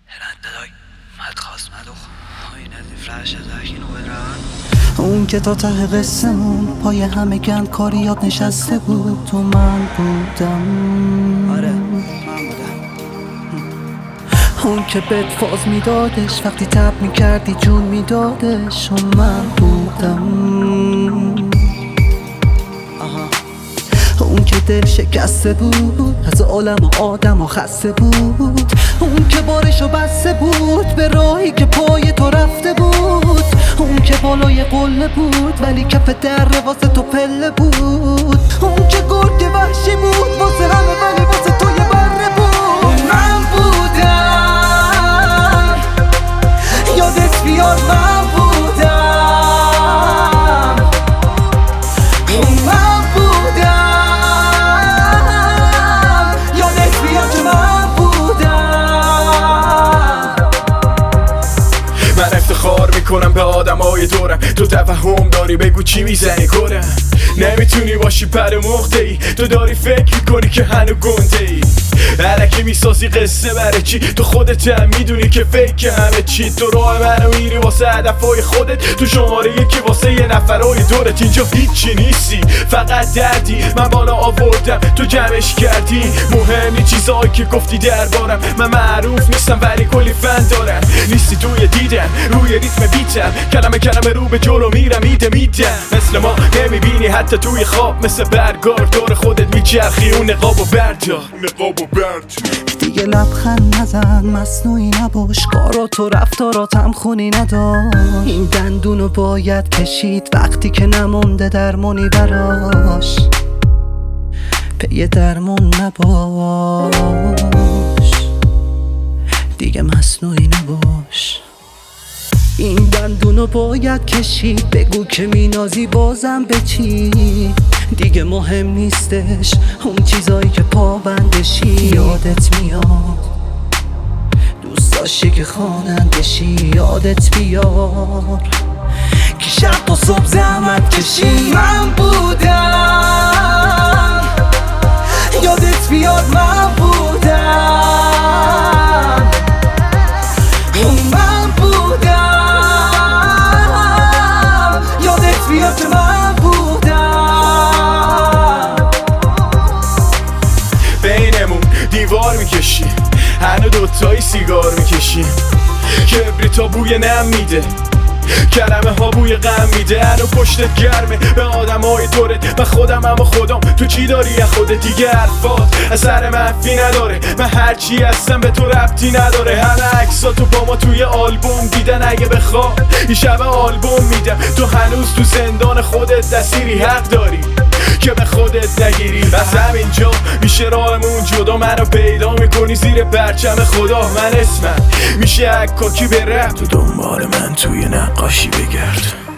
اون که تا ته قصه‌مون پای همه گند کاریات نشسته بود تو من بودم. آره من بودم. اون که بهت فاز میدادش وقتی تب میکردی جون میدادش اون من بودم. اون که دل شکسته بود از عالم و آدم و خسته بود. اون که بارشو بسته بود به راهی که پای تو رفته بود. اون که بالای قله بود ولی کف در واسه تو پله بود. اون که گرگ وحشی بود واسه همه ولی واسه تو یه بره بود. من بودم یادت بیاد من بودم. من بودم یادت بیاد که من بودم. من افتخار میکنم به آدمای دورم. تو تفهم داری بگو چی میزنی کرم. نمیتونی باشی پر مخته ای. تو داری فکر میکنی که هنو گنده ای. الکی میسازی قصه برای چی؟ تو خودت هم میدونی که فکر همه چی. تو راه منو میری واسه هدفای خودت. تو شماره یکی واسه یه نفرای دورت. اینجا هیچی نیستی فقط دردی. من بالا آوردم تو جمعش کردی. مهمی چیزایی که گفتی دربارم. من معروف نیستم ولی کلی فن دارم. نیستی توی دیدم روی ریتم بیتم. کلمه کلمه رو به جلو میرم میدم. مثل ما نمیبینی حتی توی خواب. مثل برگار دور خودت میچرخی. اون نقابو بردار دیگه لبخند نزن مصنوعی نباش. کارات و رفتاراتم خونی ندار. این دندونو باید کشید وقتی که نمونده درمونی براش. پی درمون نباش دیگه مصنوعی نباش. این دندونو باید کشید. بگو که مینازی بازم به چی؟ دیگه مهم نیستش اون چیزایی که پابندشی. یادت میاد دوست داشتی که خوانندشی. یادت بیار که شب تا صبح زحمت کشی. من بودم یادت بیاد من بودم. من بودم یادت بیاد که من بودم. بینمون دیوار میکشی. هنو دوتایی سیگار میکشیم. کبریتا بوی نم میده. کلمه ها بوی غم میده. هنو پشتت گرمه به آدم های دورت. من خودم اما خودم. تو چی داری از خودت؟ دیگه حرفات اثر منفی نداره. من هرچی هستم به تو ربطی نداره. همه عکساتو با ما توی آلبوم دیدن. اگه بخواد این شب آلبوم میدم. تو هنوز تو زندان خودت اسیری. حق داری که به خودت نگیری. از همینجا میشه راهمون جدا. منو پیدا میکنی زیر پرچم خدا. من اسمم میشه عکاکی به رپ. تو دنبال من توی نقاشی بگرد.